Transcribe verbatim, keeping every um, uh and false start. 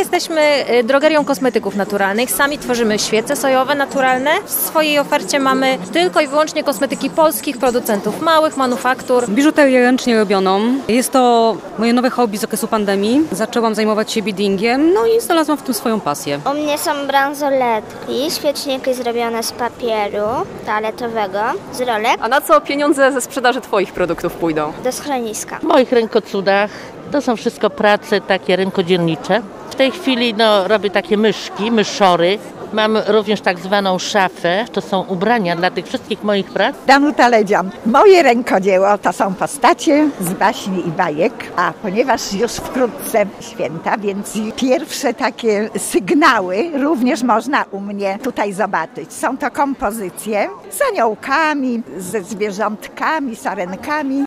jesteśmy drogerią kosmetyków naturalnych. Sami tworzymy świece sojowe naturalne. W swojej ofercie mamy tylko i wyłącznie kosmetyki polskich producentów, małych manufaktur. Biżuterię ręcznie robioną. Jest to moje nowe hobby z okresu pandemii. Zaczęłam zajmować się beadingiem, no i znalazłam w tym swoją pasję. U mnie są bransoletki, świeczniki zrobione z papieru toaletowego, z rolek. A na co pieniądze ze sprzedaży Twoich produktów pójdą? Do schroniska. W moich rękocudach to są wszystko prace takie rękodzielnicze. W tej chwili no, robię takie myszki, myszory. Mam również tak zwaną szafę, to są ubrania dla tych wszystkich moich prac. Danuta Ledzian. Moje rękodzieło to są postacie z baśni i bajek, a ponieważ już wkrótce święta, więc pierwsze takie sygnały również można u mnie tutaj zobaczyć. Są to kompozycje z aniołkami, ze zwierzątkami, sarenkami.